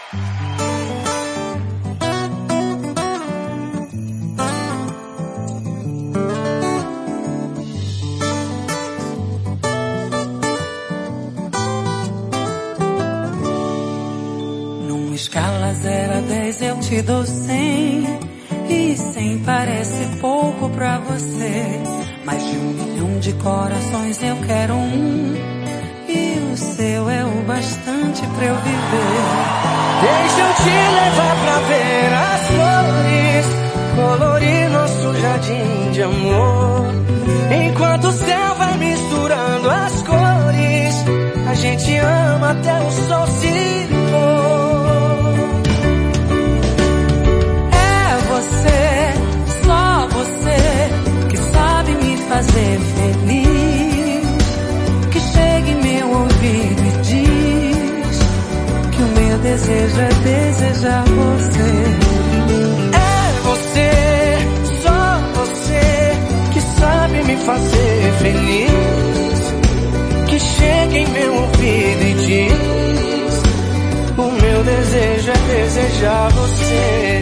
Escala 0 a 10 eu te dou 100. E 100 parece pouco pra você. Mais de 1 milhão de corações eu quero um. E o seu é o bastante pra eu viver. Deixa eu te levar pra ver as flores, colorir nosso jardim de amor. Enquanto o céu vai misturando as cores, a gente ama até o sol se for. Você, só você, que sabe me fazer feliz. Que chegue em meu ouvido e diz que o meu desejo é desejar você. É você, só você, que sabe me fazer feliz. Que chegue em meu ouvido e diz: o meu desejo é desejar você.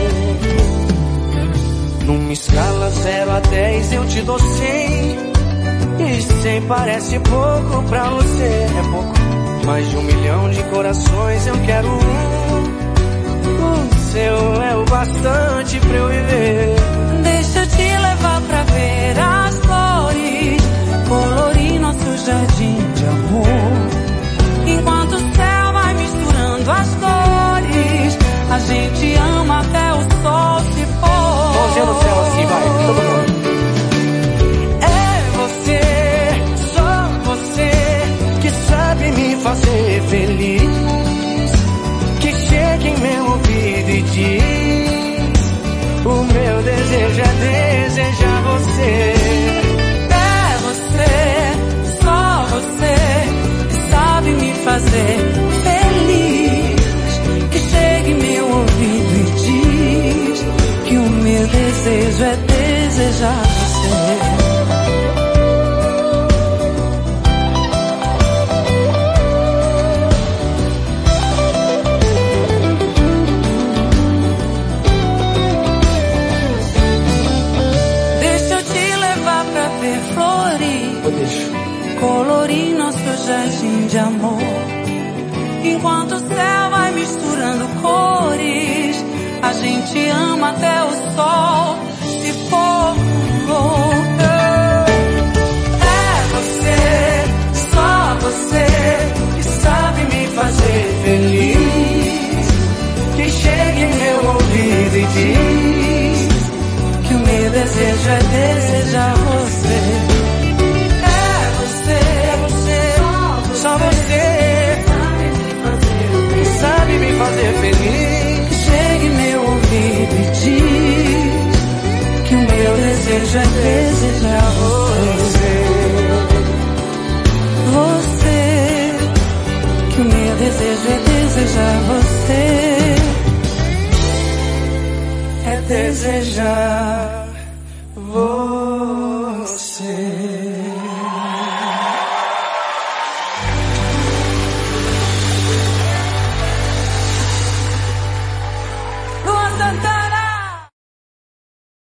Numa escala 0 a 10 eu te dou 100. E 100 parece pouco pra você. É pouco. Mais de 1 milhão de corações eu quero um. O seu é o bastante pra eu viver. Deixa eu te levar pra ver as flores, colorir nosso jardim de amor. Enquanto o céu vai misturando as cores, a gente ama até o sol se for. Mãozinha no céu assim, vai, todo mundo. É você, só você, que sabe me fazer feliz. Que chega em meu ouvido e diz: o meu desejo é desejar você. É você, só você, que sabe me fazer feliz. Que chega em meu ouvido e diz que o meu desejo é desejar você. Deixa eu te levar pra ver flores, colorir nosso jardim de amor. Enquanto o céu vai misturando cores, a gente ama até o sol se for. É você, só você, que sabe me fazer feliz. Que chega em meu ouvido e diz que o meu desejo é desejar você. É você, só você, que sabe me fazer feliz. Que chegue em meu ouvido e diz que o meu desejo é desejar você. Você, que o meu desejo é desejar você. É desejar